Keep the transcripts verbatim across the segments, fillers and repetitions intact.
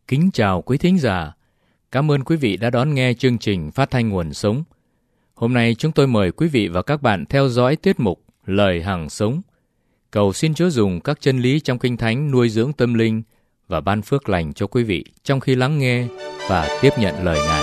Kính chào quý thính giả. Cảm ơn quý vị đã đón nghe chương trình Phát thanh Nguồn Sống. Hôm nay chúng tôi mời quý vị và các bạn theo dõi tiết mục Lời Hằng Sống. Cầu xin Chúa dùng các chân lý trong Kinh Thánh nuôi dưỡng tâm linh và ban phước lành cho quý vị trong khi lắng nghe và tiếp nhận lời Ngài.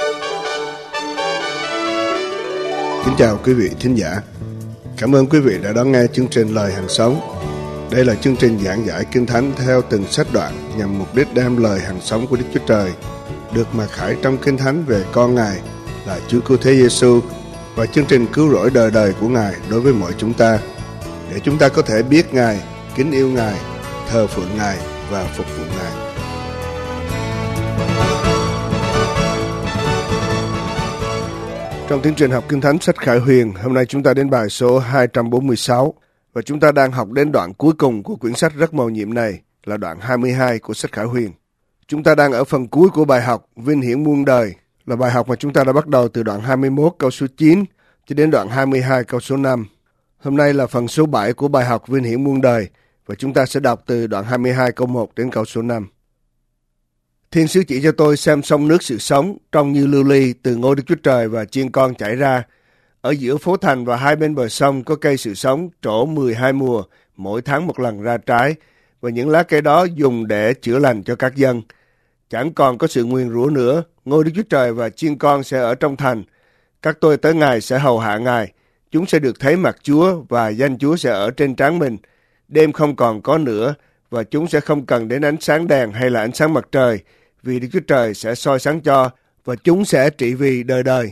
Kính chào quý vị thính giả. Cảm ơn quý vị đã đón nghe chương trình Lời Hằng Sống. Đây là chương trình giảng giải Kinh Thánh theo từng sách đoạn nhằm mục đích đem lời hằng sống của Đức Chúa Trời được mặc khải trong Kinh Thánh về con Ngài là Chúa Cứu Thế Giêsu và chương trình cứu rỗi đời đời của Ngài đối với mọi chúng ta, để chúng ta có thể biết Ngài, kính yêu Ngài, thờ phượng Ngài và phục vụ Ngài. Trong tiến trình học Kinh Thánh sách Khải Huyền, hôm nay chúng ta đến bài số hai trăm bốn mươi sáu và chúng ta đang học đến đoạn cuối cùng của quyển sách rất mầu nhiệm này, là đoạn hai mươi hai của sách Khải Huyền. Chúng ta đang ở phần cuối của bài học Vinh hiển muôn đời, là bài học mà chúng ta đã bắt đầu từ đoạn hai mươi mốt câu số chín cho đến đoạn hai mươi hai câu số năm. Hôm nay là phần số bảy của bài học Vinh hiển muôn đời và chúng ta sẽ đọc từ đoạn hai mươi hai câu một đến câu số năm. Thiên sứ chỉ cho tôi xem sông nước sự sống trông như lưu ly từ ngôi Đức Chúa Trời và chiên con chảy ra. Ở giữa phố thành và hai bên bờ sông có cây sự sống trổ mười hai mùa, mỗi tháng một lần ra trái, và những lá cây đó dùng để chữa lành cho các dân. Chẳng còn có sự nguyền rủa nữa, ngôi Đức Chúa Trời và chiên con sẽ ở trong thành. Các tôi tới Ngài sẽ hầu hạ Ngài, chúng sẽ được thấy mặt Chúa và danh Chúa sẽ ở trên trán mình. Đêm không còn có nữa và chúng sẽ không cần đến ánh sáng đèn hay là ánh sáng mặt trời, vì Đức Chúa Trời sẽ soi sáng cho và chúng sẽ trị vì đời đời.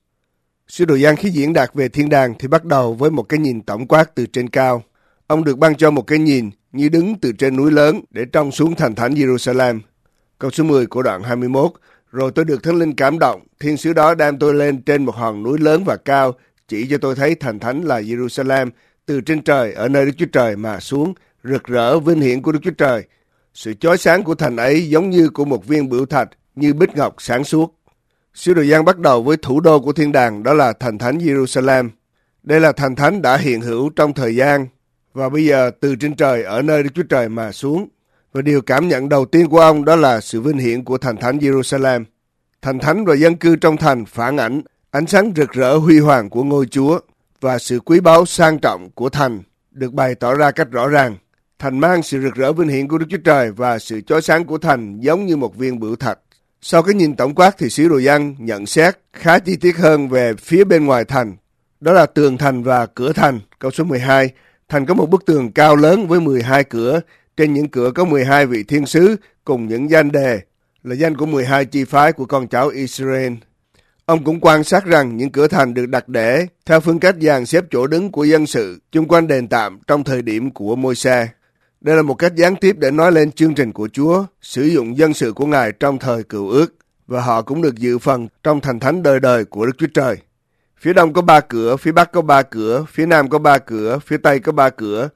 Sứ đồ Giăng khi diễn đạt về thiên đàng thì bắt đầu với một cái nhìn tổng quát từ trên cao. Ông được ban cho một cái nhìn như đứng từ trên núi lớn để trông xuống thành thánh Jerusalem. Câu số mười của đoạn hai mươi mốt, rồi tôi được Thánh Linh cảm động, thiên sứ đó đem tôi lên trên một hòn núi lớn và cao, chỉ cho tôi thấy thành thánh là Jerusalem từ trên trời ở nơi Đức Chúa Trời mà xuống, rực rỡ vinh hiển của Đức Chúa Trời. Sự chói sáng của thành ấy giống như của một viên bửu thạch, như bích ngọc sáng suốt. Sứ đồ Giăng bắt đầu với thủ đô của thiên đàng, đó là thành thánh Jerusalem. Đây là thành thánh đã hiện hữu trong thời gian và bây giờ từ trên trời ở nơi Đức Chúa Trời mà xuống. Và điều cảm nhận đầu tiên của ông đó là sự vinh hiển của thành thánh Jerusalem. Thành thánh và dân cư trong thành phản ảnh ánh sáng rực rỡ huy hoàng của ngôi Chúa và sự quý báu sang trọng của thành được bày tỏ ra cách rõ ràng. Thành mang sự rực rỡ vinh hiển của Đức Chúa Trời và sự chói sáng của thành giống như một viên bửu thạch. Sau cái nhìn tổng quát thì sứ đồ Giăng nhận xét khá chi tiết hơn về phía bên ngoài thành. Đó là tường thành và cửa thành. Câu số mười hai, thành có một bức tường cao lớn với mười hai cửa. Trên những cửa có mười hai vị thiên sứ cùng những danh đề, là danh của mười hai chi phái của con cháu Israel. Ông cũng quan sát rằng những cửa thành được đặt để theo phương cách dàn xếp chỗ đứng của dân sự chung quanh đền tạm trong thời điểm của Môi-se. Đây là một cách gián tiếp để nói lên chương trình của Chúa, sử dụng dân sự của Ngài trong thời cựu ước, và họ cũng được dự phần trong thành thánh đời đời của Đức Chúa Trời. Phía đông có ba cửa, phía bắc có ba cửa, phía nam có ba cửa, phía tây có ba cửa.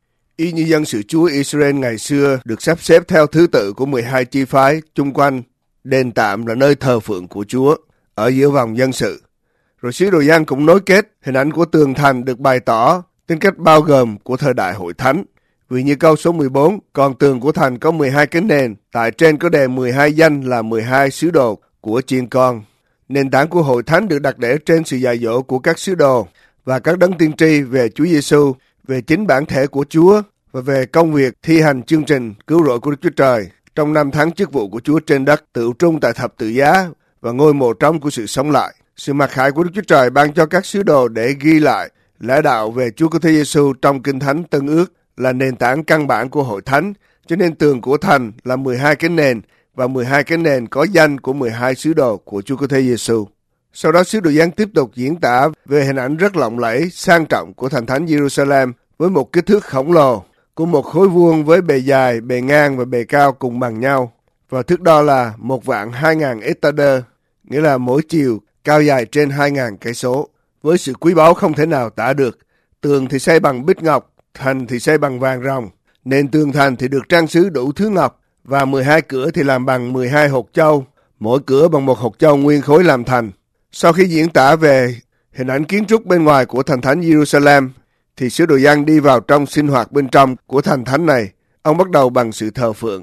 Y như dân sự Chúa Israel ngày xưa được sắp xếp theo thứ tự của mười hai chi phái chung quanh đền tạm là nơi thờ phượng của Chúa ở giữa vòng dân sự. Rồi sứ đồ Giăng cũng nối kết hình ảnh của tường thành được bày tỏ tính cách bao gồm của thời đại hội thánh. Vì như câu số mười bốn, còn tường của thành có mười hai cái nền, tại trên có đề mười hai danh là mười hai sứ đồ của chiên con. Nền tảng của hội thánh được đặt để trên sự dạy dỗ của các sứ đồ và các đấng tiên tri về Chúa Giêsu, về chính bản thể của Chúa và về công việc thi hành chương trình cứu rỗi của Đức Chúa Trời trong năm tháng chức vụ của Chúa trên đất, tựu trung tại thập tự giá và ngôi mộ trống của sự sống lại. Sự mặc khải của Đức Chúa Trời ban cho các sứ đồ để ghi lại lẽ đạo về Chúa Cứu Thế Giêsu trong Kinh Thánh Tân Ước là nền tảng căn bản của hội thánh, cho nên tường của thành là mười hai cái nền và mười hai cái nền có danh của mười hai sứ đồ của Chúa Cứu Thế Giêsu. Sau đó sứ đồ Giăng tiếp tục diễn tả về hình ảnh rất lộng lẫy, sang trọng của thành thánh Jerusalem với một kích thước khổng lồ của một khối vuông với bề dài, bề ngang và bề cao cùng bằng nhau. Và thước đo là một vạn hai ngàn estader, nghĩa là mỗi chiều cao dài trên hai ngàn cây số. Với sự quý báu không thể nào tả được, tường thì xây bằng bích ngọc, thành thì xây bằng vàng ròng, nền tường thành thì được trang sứ đủ thứ ngọc, và mười hai cửa thì làm bằng mười hai hột châu, mỗi cửa bằng một hột châu nguyên khối làm thành. Sau khi diễn tả về hình ảnh kiến trúc bên ngoài của thành thánh Jerusalem, thì sứ đồ Giăng đi vào trong sinh hoạt bên trong của thành thánh này. Ông bắt đầu bằng sự thờ phượng.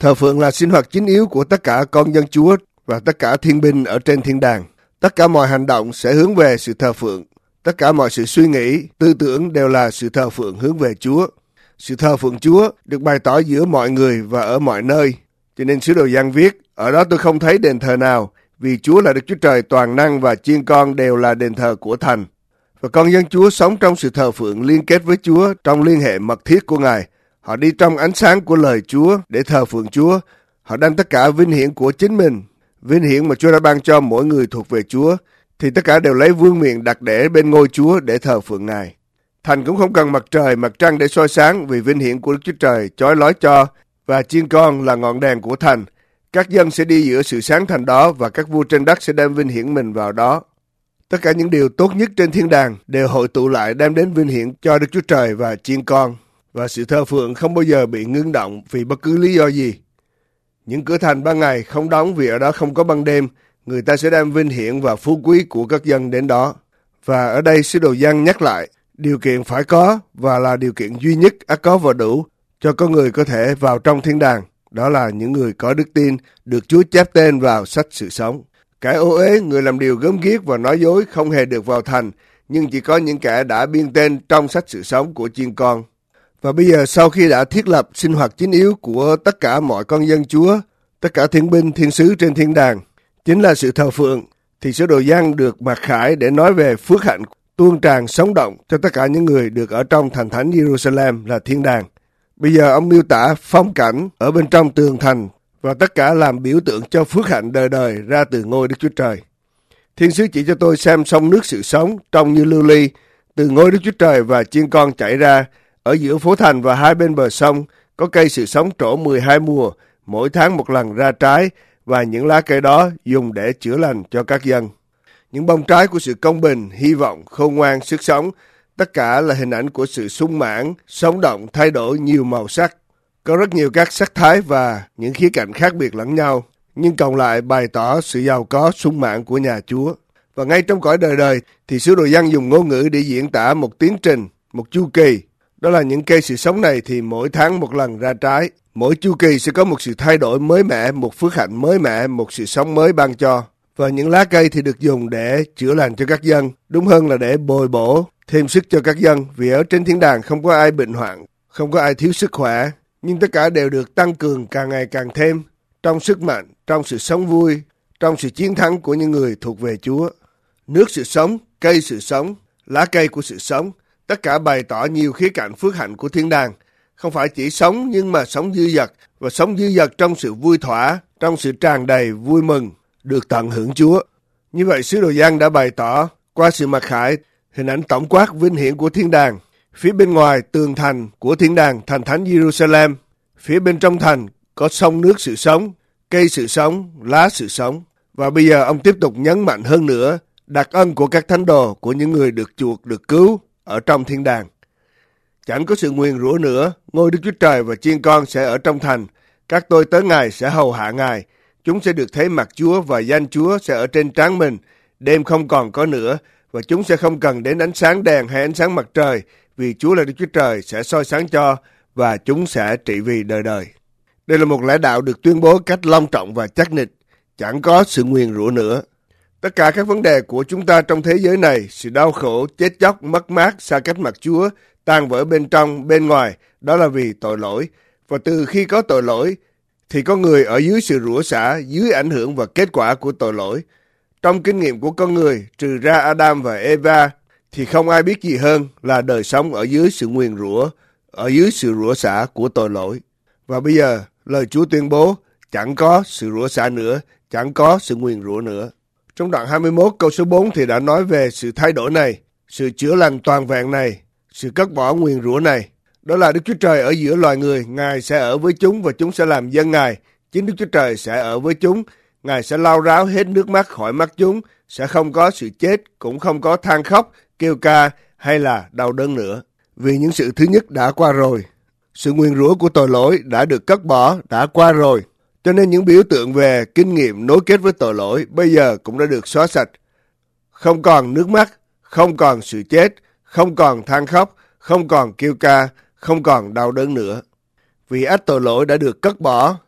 Thờ phượng là sinh hoạt chính yếu của tất cả con dân Chúa và tất cả thiên binh ở trên thiên đàng. Tất cả mọi hành động sẽ hướng về sự thờ phượng. Tất cả mọi sự suy nghĩ, tư tưởng đều là sự thờ phượng hướng về Chúa. Sự thờ phượng Chúa được bày tỏ giữa mọi người và ở mọi nơi. Cho nên sứ đồ Giăng viết, ở đó tôi không thấy đền thờ nào, vì Chúa là Đức Chúa Trời toàn năng và chiên con đều là đền thờ của Thành. Và con dân Chúa sống trong sự thờ phượng liên kết với Chúa trong liên hệ mật thiết của Ngài. Họ đi trong ánh sáng của lời Chúa để thờ phượng Chúa. Họ đem tất cả vinh hiển của chính mình, vinh hiển mà Chúa đã ban cho mỗi người thuộc về Chúa, thì tất cả đều lấy vương miện đặt để bên ngôi Chúa để thờ phượng Ngài. Thành cũng không cần mặt trời, mặt trăng để soi sáng vì vinh hiển của Đức Chúa Trời chói lói cho, và chiên con là ngọn đèn của Thành. Các dân sẽ đi giữa sự sáng thành đó và các vua trên đất sẽ đem vinh hiển mình vào đó. Tất cả những điều tốt nhất trên thiên đàng đều hội tụ lại đem đến vinh hiển cho Đức Chúa Trời và chiên con. Và sự thờ phượng không bao giờ bị ngưng động vì bất cứ lý do gì. Những cửa thành ban ngày không đóng vì ở đó không có ban đêm, người ta sẽ đem vinh hiển và phú quý của các dân đến đó. Và ở đây sứ đồ Giăng nhắc lại, điều kiện phải có và là điều kiện duy nhất ắt có và đủ cho con người có thể vào trong thiên đàng. Đó là những người có đức tin được Chúa chép tên vào sách sự sống. Kẻ ô uế, người làm điều gớm ghiếc và nói dối không hề được vào thành, nhưng chỉ có những kẻ đã biên tên trong sách sự sống của chiên con. Và bây giờ sau khi đã thiết lập sinh hoạt chính yếu của tất cả mọi con dân Chúa, tất cả thiên binh, thiên sứ trên thiên đàng, chính là sự thờ phượng, thì sứ đồ Giăng được mặc khải để nói về phước hạnh tuôn tràn sống động cho tất cả những người được ở trong thành thánh Jerusalem là thiên đàng. Bây giờ ông miêu tả phong cảnh ở bên trong tường thành và tất cả làm biểu tượng cho phước hạnh đời đời ra từ ngôi Đức Chúa Trời. Thiên sứ chỉ cho tôi xem sông nước sự sống trông như lưu ly từ ngôi Đức Chúa Trời và chiên con chảy ra. Ở giữa phố thành và hai bên bờ sông có cây sự sống trổ mười hai mùa, mỗi tháng một lần ra trái, và những lá cây đó dùng để chữa lành cho các dân. Những bông trái của sự công bình, hy vọng, khôn ngoan, sức sống, tất cả là hình ảnh của sự sung mãn, sống động, thay đổi nhiều màu sắc. Có rất nhiều các sắc thái và những khía cạnh khác biệt lẫn nhau, nhưng cộng lại bày tỏ sự giàu có, sung mãn của nhà Chúa. Và ngay trong cõi đời đời thì sứ đồ Giăng dùng ngôn ngữ để diễn tả một tiến trình, một chu kỳ. Đó là những cây sự sống này thì mỗi tháng một lần ra trái. Mỗi chu kỳ sẽ có một sự thay đổi mới mẻ, một phước hạnh mới mẻ, một sự sống mới ban cho. Và những lá cây thì được dùng để chữa lành cho các dân. Đúng hơn là để bồi bổ, thêm sức cho các dân. Vì ở trên thiên đàng không có ai bệnh hoạn, không có ai thiếu sức khỏe. Nhưng tất cả đều được tăng cường càng ngày càng thêm. Trong sức mạnh, trong sự sống vui, trong sự chiến thắng của những người thuộc về Chúa. Nước sự sống, cây sự sống, lá cây của sự sống. Tất cả bày tỏ nhiều khía cạnh phước hạnh của thiên đàng. Không phải chỉ sống nhưng mà sống dư dật, và sống dư dật trong sự vui thỏa, trong sự tràn đầy vui mừng, được tận hưởng Chúa. Như vậy sứ đồ Giăng đã bày tỏ qua sự mặc khải hình ảnh tổng quát vinh hiển của thiên đàng. Phía bên ngoài tường thành của thiên đàng, thành thánh Jerusalem. Phía bên trong thành có sông nước sự sống, cây sự sống, lá sự sống. Và bây giờ ông tiếp tục nhấn mạnh hơn nữa đặc ân của các thánh đồ, của những người được chuộc, được cứu ở trong thiên đàng. Chẳng có sự nguyền rủa nữa, ngôi Đức Chúa Trời và chiên con sẽ ở trong thành. Các tôi tới Ngài sẽ hầu hạ Ngài. Chúng sẽ được thấy mặt Chúa và danh Chúa sẽ ở trên trán mình. Đêm không còn có nữa, và chúng sẽ không cần đến ánh sáng đèn hay ánh sáng mặt trời, vì Chúa là Đức Chúa Trời sẽ soi sáng cho, và chúng sẽ trị vì đời đời. Đây là một lẽ đạo được tuyên bố cách long trọng và chắc nịch. Chẳng có sự nguyền rủa nữa. Tất cả các vấn đề của chúng ta trong thế giới này, sự đau khổ, chết chóc, mất mát, xa cách mặt Chúa, tan vỡ bên trong, bên ngoài, đó là vì tội lỗi. Và từ khi có tội lỗi, thì có người ở dưới sự rủa xả, dưới ảnh hưởng và kết quả của tội lỗi. Trong kinh nghiệm của con người, trừ ra Adam và Eva, thì không ai biết gì hơn là đời sống ở dưới sự nguyền rủa, ở dưới sự rủa xả của tội lỗi. Và bây giờ, lời Chúa tuyên bố, chẳng có sự rủa xả nữa, chẳng có sự nguyền rủa nữa. Trong đoạn hai mươi mốt câu số bốn thì đã nói về sự thay đổi này, sự chữa lành toàn vẹn này, sự cất bỏ nguyền rủa này. Đó là Đức Chúa Trời ở giữa loài người, Ngài sẽ ở với chúng và chúng sẽ làm dân Ngài. Chính Đức Chúa Trời sẽ ở với chúng, Ngài sẽ lau ráo hết nước mắt khỏi mắt chúng, sẽ không có sự chết, cũng không có than khóc, kêu ca hay là đau đớn nữa. Vì những sự thứ nhất đã qua rồi, sự nguyền rủa của tội lỗi đã được cất bỏ, đã qua rồi. Cho nên những biểu tượng về kinh nghiệm nối kết với tội lỗi bây giờ cũng đã được xóa sạch. Không còn nước mắt, không còn sự chết, không còn than khóc, không còn kêu ca, không còn đau đớn nữa. Vì ách tội lỗi đã được cất bỏ,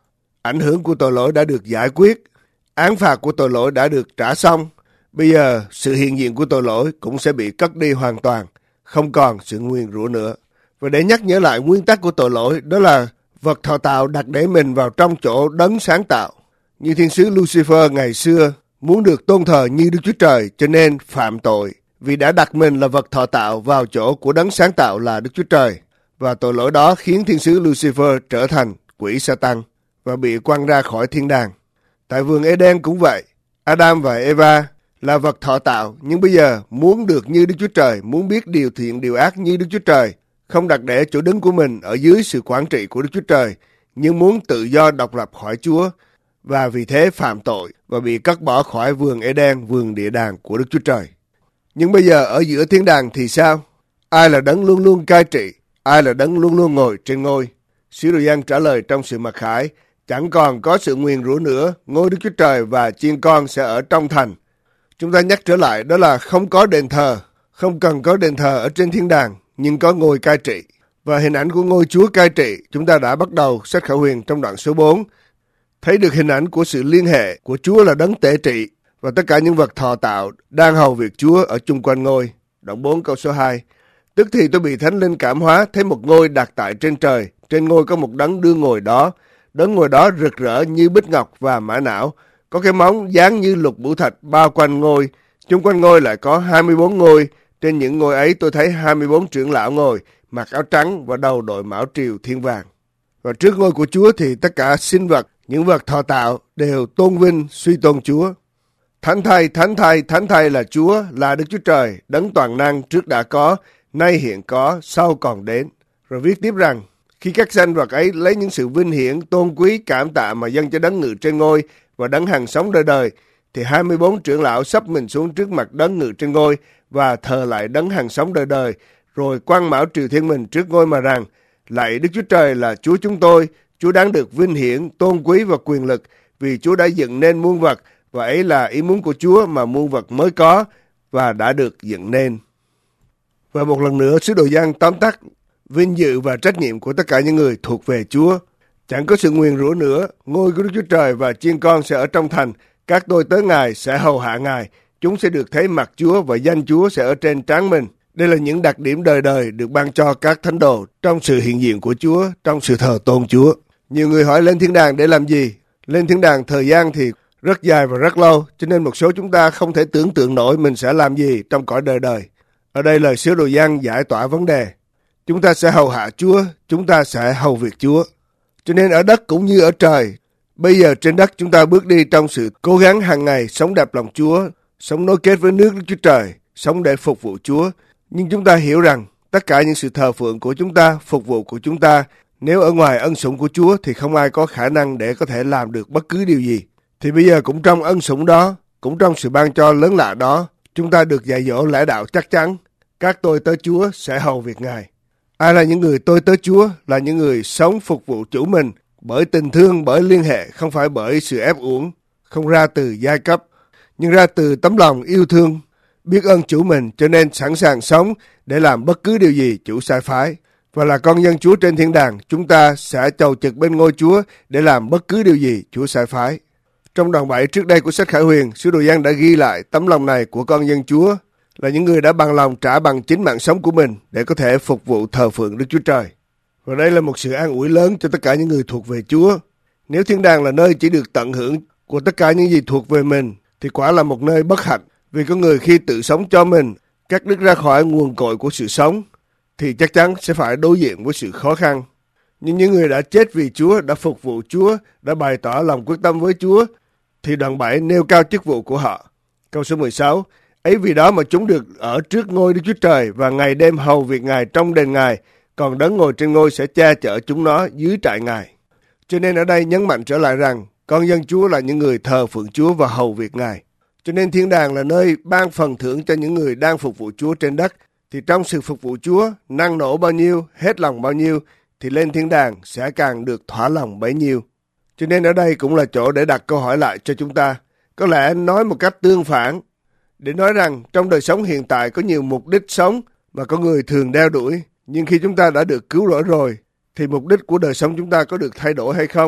ảnh hưởng của tội lỗi đã được giải quyết, án phạt của tội lỗi đã được trả xong. Bây giờ, sự hiện diện của tội lỗi cũng sẽ bị cất đi hoàn toàn, không còn sự nguyền rủa nữa. Và để nhắc nhớ lại nguyên tắc của tội lỗi, đó là vật thọ tạo đặt để mình vào trong chỗ đấng sáng tạo. Như thiên sứ Lucifer ngày xưa muốn được tôn thờ như Đức Chúa Trời, cho nên phạm tội vì đã đặt mình là vật thọ tạo vào chỗ của đấng sáng tạo là Đức Chúa Trời. Và tội lỗi đó khiến thiên sứ Lucifer trở thành quỷ Sa-tan và bị quăng ra khỏi thiên đàng. Tại vườn Eden cũng vậy, Adam và Eva là vật thọ tạo, nhưng bây giờ muốn được như Đức Chúa Trời, muốn biết điều thiện điều ác như Đức Chúa Trời, không đặt để chỗ đứng của mình ở dưới sự quản trị của Đức Chúa Trời, nhưng muốn tự do độc lập khỏi Chúa, và vì thế phạm tội và bị cắt bỏ khỏi vườn Eden, vườn địa đàng của Đức Chúa Trời. Nhưng bây giờ ở giữa thiên đàng thì sao? Ai là đấng luôn luôn cai trị? Ai là đấng luôn luôn ngồi trên ngôi? Sứ đồ Giăng trả lời trong sự mặc khải, chẳng còn có sự nguyền rủa nữa, ngôi Đức Chúa Trời và chiên con sẽ ở trong thành. Chúng ta nhắc trở lại, đó là không có đền thờ, không cần có đền thờ ở trên thiên đàng, nhưng có ngôi cai trị. Và hình ảnh của ngôi Chúa cai trị, chúng ta đã bắt đầu sách Khải Huyền trong đoạn số bốn. Thấy được hình ảnh của sự liên hệ của Chúa là đấng tể trị, và tất cả những vật thọ tạo đang hầu việc Chúa ở chung quanh ngôi. Đoạn bốn câu số hai. Tức thì tôi bị Thánh Linh cảm hóa, thấy một ngôi đặt tại trên trời, trên ngôi có một đấng đương ngồi đó. Đấng ngồi đó rực rỡ như bích ngọc và mã não, có cái móng dáng như lục bửu thạch bao quanh ngôi. Chung quanh ngôi lại có hai mươi bốn ngôi. Trên những ngôi ấy tôi thấy hai mươi bốn trưởng lão ngồi, mặc áo trắng và đầu đội mão triều thiên vàng. Và trước ngôi của Chúa thì tất cả sinh vật, những vật thọ tạo đều tôn vinh suy tôn Chúa. Thánh thay, thánh thay, thánh thay là Chúa, là Đức Chúa Trời, đấng toàn năng, trước đã có, nay hiện có, sau còn đến. Rồi viết tiếp rằng, khi các sanh vật ấy lấy những sự vinh hiển, tôn quý, cảm tạ mà dâng cho đấng ngự trên ngôi và đấng hằng sống đời đời, thì hai mươi bốn trưởng lão sắp mình xuống trước mặt đấng ngự trên ngôi và thờ lại đấng hằng sống đời đời, rồi quăng mão triều thiên mình trước ngôi mà rằng, lạy Đức Chúa Trời là Chúa chúng tôi, Chúa đáng được vinh hiển, tôn quý và quyền lực, vì Chúa đã dựng nên muôn vật, và ấy là ý muốn của Chúa mà muôn vật mới có và đã được dựng nên. Và một lần nữa, sứ đồ Giăng tóm tắt vinh dự và trách nhiệm của tất cả những người thuộc về Chúa. Chẳng có sự nguyền rủa nữa, ngôi của Đức Chúa Trời và chiên con sẽ ở trong thành, các tôi tới Ngài sẽ hầu hạ Ngài, chúng sẽ được thấy mặt Chúa và danh Chúa sẽ ở trên trán mình. Đây là những đặc điểm đời đời được ban cho các thánh đồ trong sự hiện diện của Chúa, trong sự thờ tôn Chúa. Nhiều người hỏi lên thiên đàng để làm gì? Lên thiên đàng thời gian thì rất dài và rất lâu, cho nên một số chúng ta không thể tưởng tượng nổi mình sẽ làm gì trong cõi đời đời. Ở đây lời sứ đồ Giăng giải tỏa vấn đề. Chúng ta sẽ hầu hạ Chúa, chúng ta sẽ hầu việc Chúa. Cho nên ở đất cũng như ở trời, bây giờ trên đất chúng ta bước đi trong sự cố gắng hàng ngày sống đẹp lòng Chúa, sống nối kết với nước Đức Chúa Trời, sống để phục vụ Chúa. Nhưng chúng ta hiểu rằng tất cả những sự thờ phượng của chúng ta, phục vụ của chúng ta, nếu ở ngoài ân sủng của Chúa thì không ai có khả năng để có thể làm được bất cứ điều gì. Thì bây giờ cũng trong ân sủng đó, cũng trong sự ban cho lớn lạ đó, chúng ta được dạy dỗ lẽ đạo chắc chắn. Các tôi tớ Chúa sẽ hầu việc Ngài. Ai là những người tôi tớ Chúa? Là những người sống phục vụ chủ mình bởi tình thương, bởi liên hệ, không phải bởi sự ép uổng, không ra từ giai cấp, nhưng ra từ tấm lòng yêu thương, biết ơn chủ mình, cho nên sẵn sàng sống để làm bất cứ điều gì chủ sai phái. Và là con dân Chúa trên thiên đàng, chúng ta sẽ chầu trực bên ngôi Chúa để làm bất cứ điều gì Chúa sai phái. Trong đoạn bảy trước đây của sách Khải Huyền, sứ đồ Giăng đã ghi lại tấm lòng này của con dân Chúa, là những người đã bằng lòng trả bằng chính mạng sống của mình để có thể phục vụ thờ phượng Đức Chúa Trời. Và đây là một sự an ủi lớn cho tất cả những người thuộc về Chúa. Nếu thiên đàng là nơi chỉ được tận hưởng của tất cả những gì thuộc về mình, thì quả là một nơi bất hạnh. Vì có người khi tự sống cho mình, cắt đứt ra khỏi nguồn cội của sự sống, thì chắc chắn sẽ phải đối diện với sự khó khăn. Nhưng những người đã chết vì Chúa, đã phục vụ Chúa, đã bày tỏ lòng quyết tâm với Chúa, thì đoạn bảy nêu cao chức vụ của họ. Câu số mười sáu, ấy vì đó mà chúng được ở trước ngôi Đức Chúa Trời và ngày đêm hầu việc Ngài trong đền Ngài, còn đấng ngồi trên ngôi sẽ che chở chúng nó dưới trại Ngài. Cho nên ở đây nhấn mạnh trở lại rằng, con dân Chúa là những người thờ phượng Chúa và hầu việc Ngài. Cho nên thiên đàng là nơi ban phần thưởng cho những người đang phục vụ Chúa trên đất. Thì trong sự phục vụ Chúa, năng nổ bao nhiêu, hết lòng bao nhiêu, thì lên thiên đàng sẽ càng được thỏa lòng bấy nhiêu. Cho nên ở đây cũng là chỗ để đặt câu hỏi lại cho chúng ta. Có lẽ nói một cách tương phản, để nói rằng trong đời sống hiện tại có nhiều mục đích sống mà có người thường đeo đuổi. Nhưng khi chúng ta đã được cứu rỗi rồi, thì mục đích của đời sống chúng ta có được thay đổi hay không?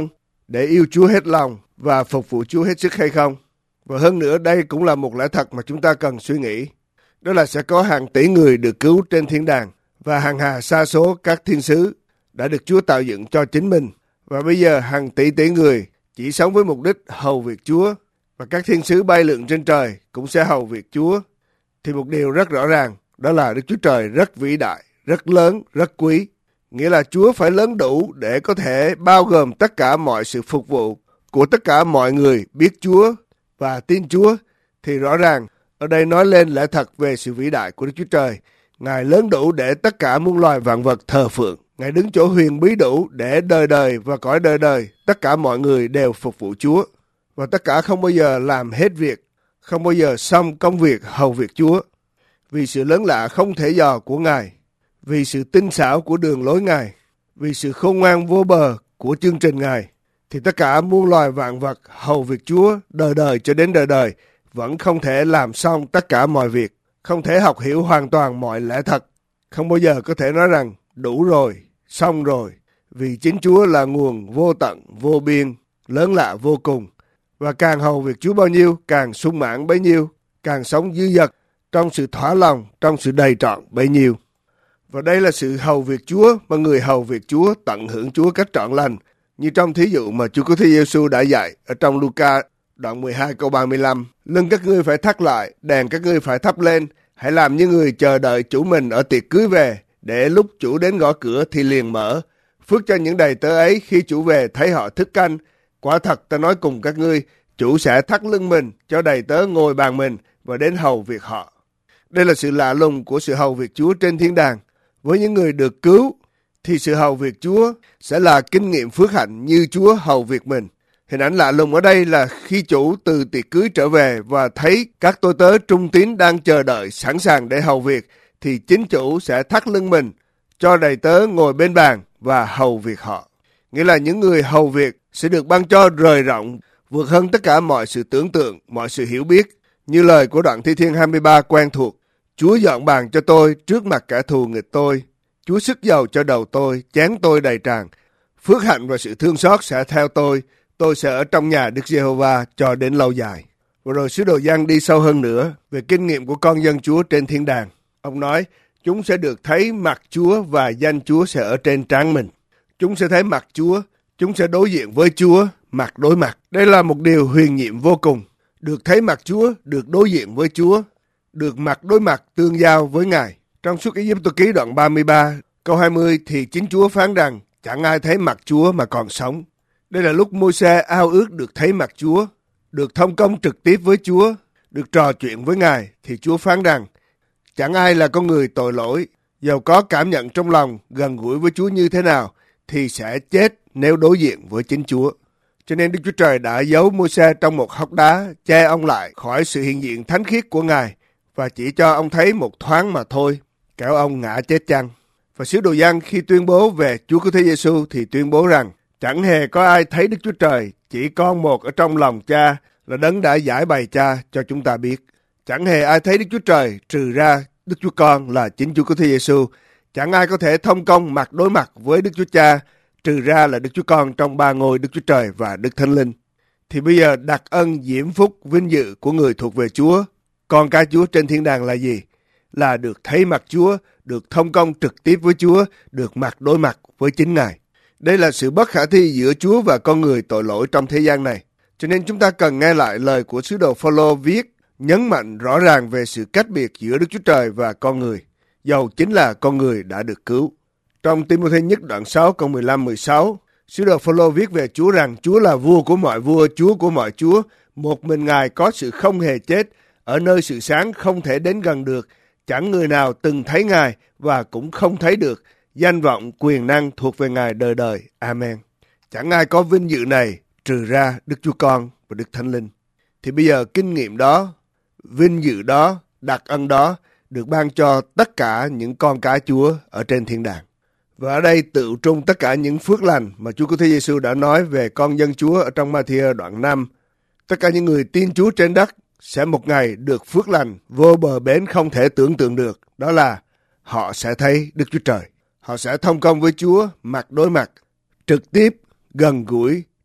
để yêu Chúa hết lòng và phục vụ Chúa hết sức hay không? Và hơn nữa, đây cũng là một lẽ thật mà chúng ta cần suy nghĩ. Đó là sẽ có hàng tỷ người được cứu trên thiên đàng và hàng hà sa số các thiên sứ đã được Chúa tạo dựng cho chính mình. Và bây giờ hàng tỷ tỷ người chỉ sống với mục đích hầu việc Chúa, và các thiên sứ bay lượn trên trời cũng sẽ hầu việc Chúa. Thì một điều rất rõ ràng, đó là Đức Chúa Trời rất vĩ đại, rất lớn, rất quý. Nghĩa là Chúa phải lớn đủ để có thể bao gồm tất cả mọi sự phục vụ của tất cả mọi người biết Chúa và tin Chúa. Thì rõ ràng, ở đây nói lên lẽ thật về sự vĩ đại của Đức Chúa Trời. Ngài lớn đủ để tất cả muôn loài vạn vật thờ phượng. Ngài đứng chỗ huyền bí đủ để đời đời và cõi đời đời, tất cả mọi người đều phục vụ Chúa. Và tất cả không bao giờ làm hết việc, không bao giờ xong công việc hầu việc Chúa. Vì sự lớn lạ không thể dò của Ngài, vì sự tinh xảo của đường lối Ngài, vì sự khôn ngoan vô bờ của chương trình Ngài, thì tất cả muôn loài vạn vật hầu việc Chúa đời đời cho đến đời đời vẫn không thể làm xong tất cả mọi việc, không thể học hiểu hoàn toàn mọi lẽ thật, không bao giờ có thể nói rằng đủ rồi, xong rồi, vì chính Chúa là nguồn vô tận, vô biên, lớn lạ vô cùng. Và càng hầu việc Chúa bao nhiêu, càng sung mãn bấy nhiêu, càng sống dư dật trong sự thỏa lòng, trong sự đầy trọn bấy nhiêu. Và đây là sự hầu việc Chúa mà người hầu việc Chúa tận hưởng Chúa cách trọn lành, như trong thí dụ mà Chúa Cứu Thế Giêsu đã dạy ở trong Luca đoạn mười hai câu ba mươi lăm. Lưng các ngươi phải thắt lại, đèn các ngươi phải thắp lên, hãy làm như người chờ đợi chủ mình ở tiệc cưới về, để lúc chủ đến gõ cửa thì liền mở. Phước cho những đầy tớ ấy khi chủ về thấy họ thức canh. Quả thật ta nói cùng các ngươi, chủ sẽ thắt lưng mình cho đầy tớ ngồi bàn mình và đến hầu việc họ. Đây là sự lạ lùng của sự hầu việc Chúa trên thiên đàng. Với những người được cứu thì sự hầu việc Chúa sẽ là kinh nghiệm phước hạnh như Chúa hầu việc mình. Hình ảnh lạ lùng ở đây là khi chủ từ tiệc cưới trở về và thấy các tôi tớ trung tín đang chờ đợi sẵn sàng để hầu việc, thì chính chủ sẽ thắt lưng mình cho đầy tớ ngồi bên bàn và hầu việc họ. Nghĩa là những người hầu việc sẽ được ban cho rời rộng, vượt hơn tất cả mọi sự tưởng tượng, mọi sự hiểu biết. Như lời của đoạn Thi Thiên hai mươi ba quen thuộc: Chúa dọn bàn cho tôi trước mặt kẻ thù nghịch tôi. Chúa sức dầu cho đầu tôi, chén tôi đầy tràn. Phước hạnh và sự thương xót sẽ theo tôi. Tôi sẽ ở trong nhà Đức Giê-hô-va cho đến lâu dài. Và rồi sứ đồ Giăng đi sâu hơn nữa về kinh nghiệm của con dân Chúa trên thiên đàng. Ông nói, chúng sẽ được thấy mặt Chúa và danh Chúa sẽ ở trên trán mình. Chúng sẽ thấy mặt Chúa, chúng sẽ đối diện với Chúa, mặt đối mặt. Đây là một điều huyền nhiệm vô cùng. Được thấy mặt Chúa, được đối diện với Chúa, được mặt đối mặt tương giao với Ngài. Trong suốt Ê-díp-tô ký đoạn ba mươi ba, câu hai mươi thì chính Chúa phán rằng chẳng ai thấy mặt Chúa mà còn sống. Đây là lúc Môi-se ao ước được thấy mặt Chúa, được thông công trực tiếp với Chúa, được trò chuyện với Ngài, thì Chúa phán rằng chẳng ai là con người tội lỗi, dầu có cảm nhận trong lòng gần gũi với Chúa như thế nào, thì sẽ chết nếu đối diện với chính Chúa. Cho nên Đức Chúa Trời đã giấu Môi-se trong một hốc đá, che ông lại khỏi sự hiện diện thánh khiết của Ngài, và chỉ cho ông thấy một thoáng mà thôi, kẻo ông ngã chết chăng. Và sứ đồ Giăng khi tuyên bố về Chúa Cứu Thế Giêsu thì tuyên bố rằng chẳng hề có ai thấy Đức Chúa Trời, chỉ con một ở trong lòng Cha là đấng đã giải bày Cha cho chúng ta biết. Chẳng hề ai thấy Đức Chúa Trời trừ ra Đức Chúa Con là chính Chúa Cứu Thế Giêsu. Chẳng ai có thể thông công mặt đối mặt với Đức Chúa Cha trừ ra là Đức Chúa Con trong ba ngôi Đức Chúa Trời và Đức Thánh Linh. Thì bây giờ đặc ân diễm phúc vinh dự của người thuộc về Chúa, con cái Chúa trên thiên đàng là gì? Là được thấy mặt Chúa, được thông công trực tiếp với Chúa, được mặt đối mặt với chính Ngài. Đây là sự bất khả thi giữa Chúa và con người tội lỗi trong thế gian này. Cho nên chúng ta cần nghe lại lời của sứ đồ Phao-lô viết, nhấn mạnh rõ ràng về sự cách biệt giữa Đức Chúa Trời và con người, dầu chính là con người đã được cứu. Trong Ti-mô-thê nhất đoạn sáu câu mười lăm mười sáu, sứ đồ Phao-lô viết về Chúa rằng Chúa là vua của mọi vua, Chúa của mọi chúa, một mình Ngài có sự không hề chết, ở nơi sự sáng không thể đến gần được, chẳng người nào từng thấy Ngài và cũng không thấy được. Danh vọng, quyền năng thuộc về Ngài đời đời. Amen. Chẳng ai có vinh dự này trừ ra Đức Chúa Con và Đức Thánh Linh. Thì bây giờ kinh nghiệm đó, vinh dự đó, đặc ân đó được ban cho tất cả những con cái Chúa ở trên thiên đàng. Và ở đây tự trung tất cả những phước lành mà Chúa Cứu Thế Giêsu đã nói về con dân Chúa ở trong Ma-thi-ơ đoạn năm. Tất cả những người tin Chúa trên đất sẽ một ngày được phước lành vô bờ bến không thể tưởng tượng được. Đó là họ sẽ thấy Đức Chúa Trời. Họ sẽ thông công với Chúa mặt đối mặt, trực tiếp, gần gũi,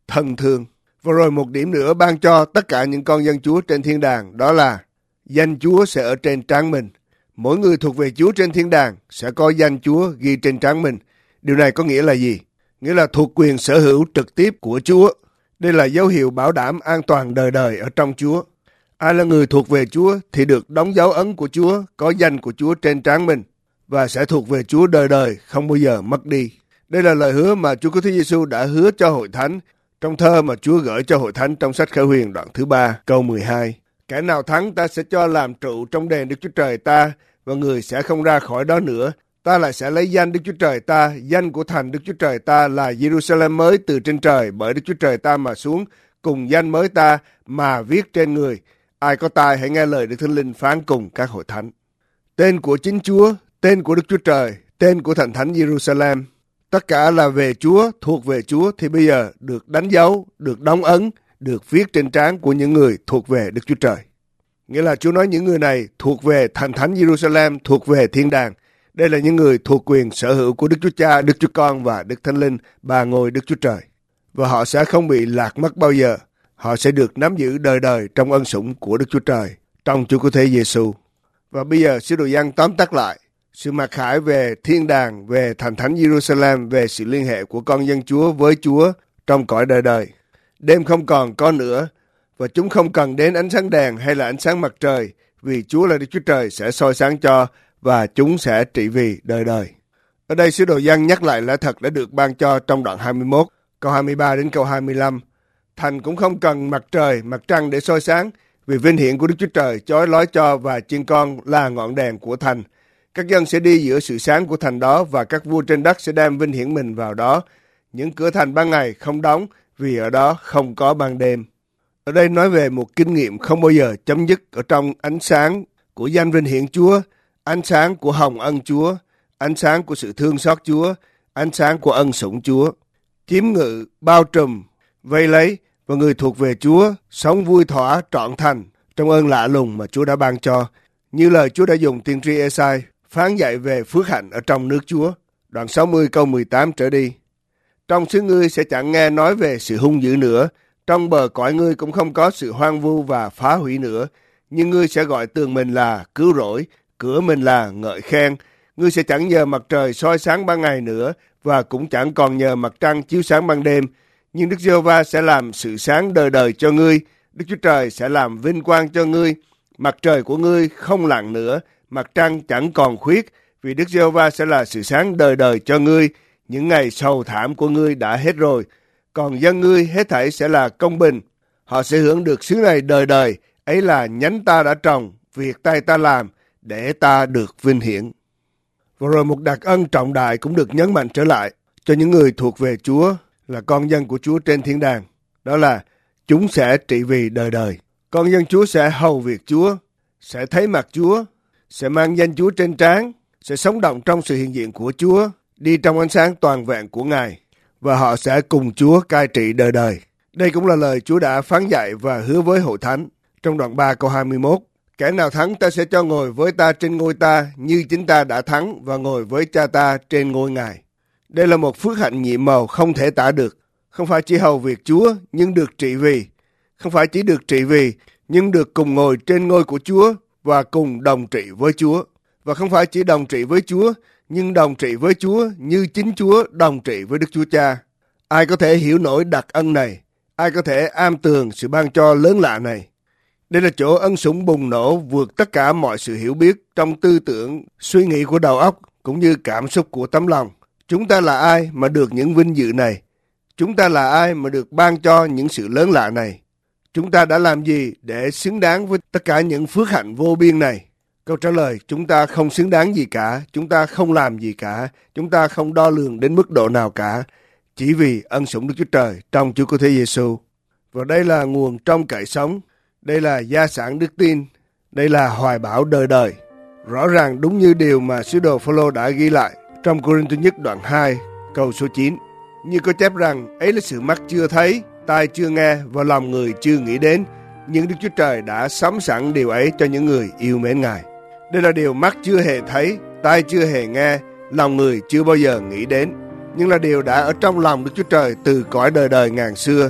thân thương. Và rồi một điểm nữa ban cho tất cả những con dân Chúa trên thiên đàng, đó là danh Chúa sẽ ở trên trán mình. Mỗi người thuộc về Chúa trên thiên đàng sẽ có danh Chúa ghi trên trán mình. Điều này có nghĩa là gì? Nghĩa là thuộc quyền sở hữu trực tiếp của Chúa. Đây là dấu hiệu bảo đảm an toàn đời đời ở trong Chúa. Ai là người thuộc về Chúa thì được đóng dấu ấn của Chúa, có danh của Chúa trên trán mình và sẽ thuộc về Chúa đời đời, không bao giờ mất đi. Đây là lời hứa mà Chúa Cứu Thế Giêsu đã hứa cho hội thánh trong thơ mà Chúa gửi cho hội thánh trong sách Khải Huyền đoạn thứ ba câu mười hai. Kẻ nào thắng ta sẽ cho làm trụ trong đền Đức Chúa Trời ta, và người sẽ không ra khỏi đó nữa. Ta lại sẽ lấy danh Đức Chúa Trời ta, danh của thành Đức Chúa Trời ta là Jerusalem mới từ trên trời bởi Đức Chúa Trời ta mà xuống, cùng danh mới ta mà viết trên người. Ai có tai hãy nghe lời Đức Thánh Linh phán cùng các hội thánh. Tên của chính Chúa, tên của Đức Chúa Trời, tên của thành thánh Jerusalem, tất cả là về Chúa, thuộc về Chúa thì bây giờ được đánh dấu, được đóng ấn, được viết trên trán của những người thuộc về Đức Chúa Trời. Nghĩa là Chúa nói những người này thuộc về thành thánh Jerusalem, thuộc về thiên đàng. Đây là những người thuộc quyền sở hữu của Đức Chúa Cha, Đức Chúa Con và Đức Thánh Linh, ba ngôi Đức Chúa Trời. Và họ sẽ không bị lạc mất bao giờ. Họ sẽ được nắm giữ đời đời trong ân sủng của Đức Chúa Trời, trong Chúa Cứu Thế Giêsu. Và bây giờ sứ đồ Giăng tóm tắt lại sự mặc khải về thiên đàng, về thành thánh Jerusalem, về sự liên hệ của con dân Chúa với Chúa trong cõi đời đời. Đêm không còn có nữa, và chúng không cần đến ánh sáng đèn hay là ánh sáng mặt trời, vì Chúa là Đức Chúa Trời sẽ soi sáng cho, và chúng sẽ trị vì đời đời. Ở đây sứ đồ Giăng nhắc lại lẽ thật đã được ban cho trong đoạn hai mươi mốt, câu hai mươi ba đến câu hai mươi lăm. Thành cũng không cần mặt trời, mặt trăng để soi sáng, vì vinh hiển của Đức Chúa Trời chói lói cho, và chiên con là ngọn đèn của thành. Các dân sẽ đi giữa sự sáng của thành đó, và các vua trên đất sẽ đem vinh hiển mình vào đó. Những cửa thành ban ngày không đóng, vì ở đó không có ban đêm. Ở đây nói về một kinh nghiệm không bao giờ chấm dứt ở trong ánh sáng của danh vinh hiển Chúa, ánh sáng của hồng ân Chúa, ánh sáng của sự thương xót Chúa, ánh sáng của ân sủng Chúa. Chiếm ngự, bao trùm, vây lấy, và người thuộc về Chúa sống vui thỏa trọn thành trong ơn lạ lùng mà Chúa đã ban cho, như lời Chúa đã dùng tiên tri Ê-sai phán dạy về phước hạnh ở trong nước Chúa. Đoạn sáu mươi câu mười tám trở đi. Trong xứ ngươi sẽ chẳng nghe nói về sự hung dữ nữa, trong bờ cõi ngươi cũng không có sự hoang vu và phá hủy nữa, nhưng ngươi sẽ gọi tường mình là cứu rỗi, cửa mình là ngợi khen. Ngươi sẽ chẳng nhờ mặt trời soi sáng ban ngày nữa, và cũng chẳng còn nhờ mặt trăng chiếu sáng ban đêm. Nhưng Đức Giê-hô-va sẽ làm sự sáng đời đời cho ngươi, Đức Chúa Trời sẽ làm vinh quang cho ngươi. Mặt trời của ngươi không lặn nữa, mặt trăng chẳng còn khuyết, vì Đức Giê-hô-va sẽ là sự sáng đời đời cho ngươi. Những ngày sầu thảm của ngươi đã hết rồi, còn dân ngươi hết thảy sẽ là công bình. Họ sẽ hưởng được xứ này đời đời, ấy là nhánh ta đã trồng, việc tay ta làm, để ta được vinh hiển. Và rồi một đặc ân trọng đại cũng được nhấn mạnh trở lại cho những người thuộc về Chúa, là con dân của Chúa trên thiên đàng. Đó là chúng sẽ trị vì đời đời. Con dân Chúa sẽ hầu việc Chúa, sẽ thấy mặt Chúa, sẽ mang danh Chúa trên trán, sẽ sống động trong sự hiện diện của Chúa, đi trong ánh sáng toàn vẹn của Ngài, và họ sẽ cùng Chúa cai trị đời đời. Đây cũng là lời Chúa đã phán dạy và hứa với hội thánh trong đoạn ba câu hai mươi mốt. Kẻ nào thắng ta sẽ cho ngồi với ta trên ngôi ta, như chính ta đã thắng và ngồi với cha ta trên ngôi Ngài. Đây là một phước hạnh nhiệm màu không thể tả được. Không phải chỉ hầu việc Chúa, nhưng được trị vì. Không phải chỉ được trị vì, nhưng được cùng ngồi trên ngôi của Chúa và cùng đồng trị với Chúa. Và không phải chỉ đồng trị với Chúa, nhưng đồng trị với Chúa như chính Chúa đồng trị với Đức Chúa Cha. Ai có thể hiểu nổi đặc ân này? Ai có thể am tường sự ban cho lớn lạ này? Đây là chỗ ân sủng bùng nổ vượt tất cả mọi sự hiểu biết trong tư tưởng, suy nghĩ của đầu óc, cũng như cảm xúc của tấm lòng. Chúng ta là ai mà được những vinh dự này? Chúng ta là ai mà được ban cho những sự lớn lạ này? Chúng ta đã làm gì để xứng đáng với tất cả những phước hạnh vô biên này? Câu trả lời, chúng ta không xứng đáng gì cả, chúng ta không làm gì cả, chúng ta không đo lường đến mức độ nào cả, chỉ vì ân sủng Đức Chúa Trời trong Chúa Cứu Thế Giêsu. Và đây là nguồn trong cậy sống, đây là gia sản đức tin, đây là hoài bão đời đời. Rõ ràng đúng như điều mà sứ đồ Phô-lô đã ghi lại trong Cô-rinh-tô nhất đoạn hai, câu số chín. Như có chép rằng, ấy là sự mắt chưa thấy, tai chưa nghe và lòng người chưa nghĩ đến, nhưng Đức Chúa Trời đã sắm sẵn điều ấy cho những người yêu mến Ngài. Đây là điều mắt chưa hề thấy, tai chưa hề nghe, lòng người chưa bao giờ nghĩ đến, nhưng là điều đã ở trong lòng Đức Chúa Trời từ cõi đời đời ngàn xưa.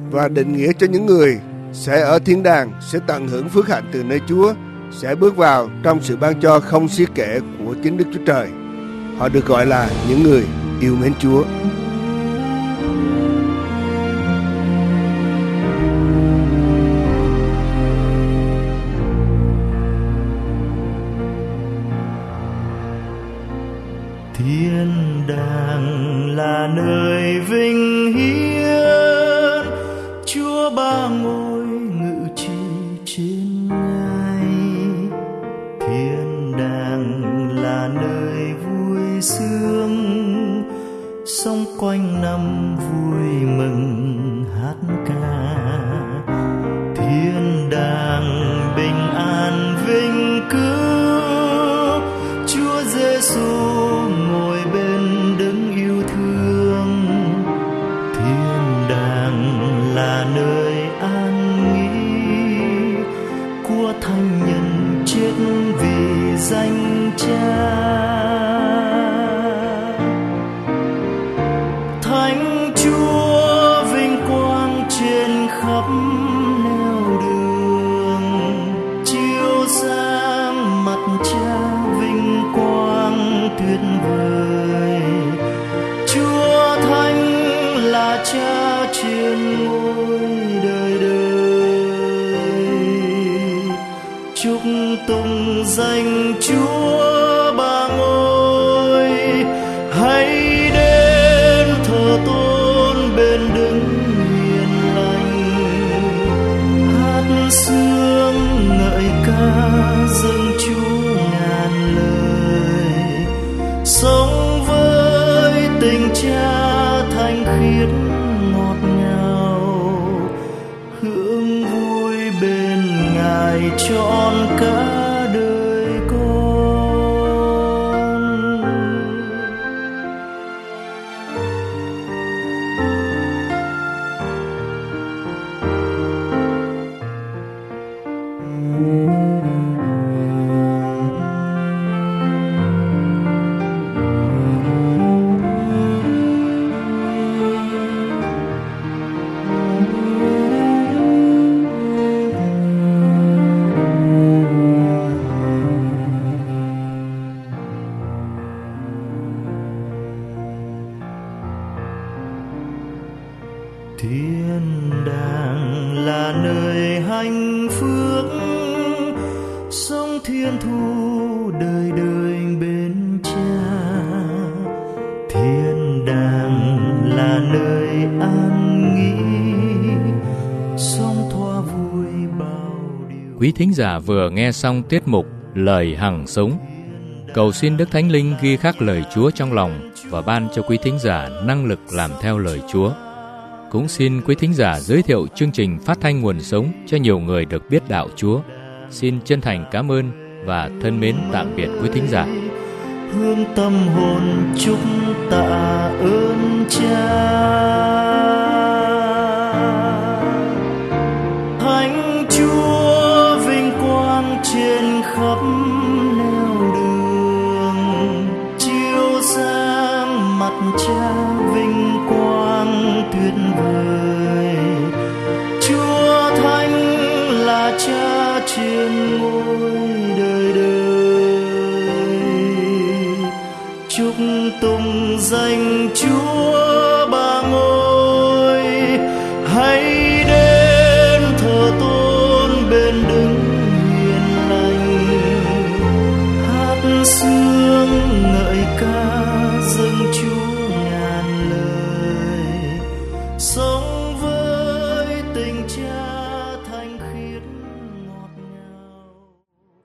và định nghĩa cho những người sẽ ở thiên đàng, sẽ tận hưởng phước hạnh từ nơi Chúa, sẽ bước vào trong sự ban cho không xiết kể của chính Đức Chúa Trời. Họ được gọi là những người yêu mến Chúa. Thiên đàng là nơi vinh hiển, Chúa ba ngôi ngự trị trên ngai. Thiên đàng là nơi vui sướng, sống quanh năm vui mừng hát ca. Thiên đàng bình an vinh cứu, Chúa Giêsu ngồi bên đứng yêu thương. Thiên đàng là nơi an nghỉ của thánh nhân chết vì danh Cha. Thánh Chúa vinh quang trên khắp nẻo đường, chiếu sáng mặt Cha vinh quang tuyệt vời. Chúa Thánh là Cha trên ngôi đời đời, chúc tụng danh Chúa ba ngôi. Hãy đến thờ tôn bên đứng hiền lành, hát sướng ngợi ca dâng Chúa ngàn lời. Sống với tình Cha thanh khiết ngọt ngào, hưởng vui bên Ngài trọn cả đời con. Thiên đàng là nơi hạnh phúc, sống thiên thu đời đời bên Cha. Thiên đàng là nơi an nghỉ, sống thoa vui bao điều. Quý thính giả vừa nghe xong tiết mục Lời Hằng Sống. Cầu xin Đức Thánh Linh ghi khắc lời Chúa trong lòng và ban cho quý thính giả năng lực làm theo lời Chúa. Cũng xin quý thính giả giới thiệu chương trình phát thanh Nguồn Sống cho nhiều người được biết đạo Chúa. Xin chân thành cảm ơn và thân mến tạm biệt quý thính giả. Hướng tâm hồn chúc tạ ơn Cha. Thánh Chúa vinh quang trên khắp nẻo đường, chiếu sáng mặt Cha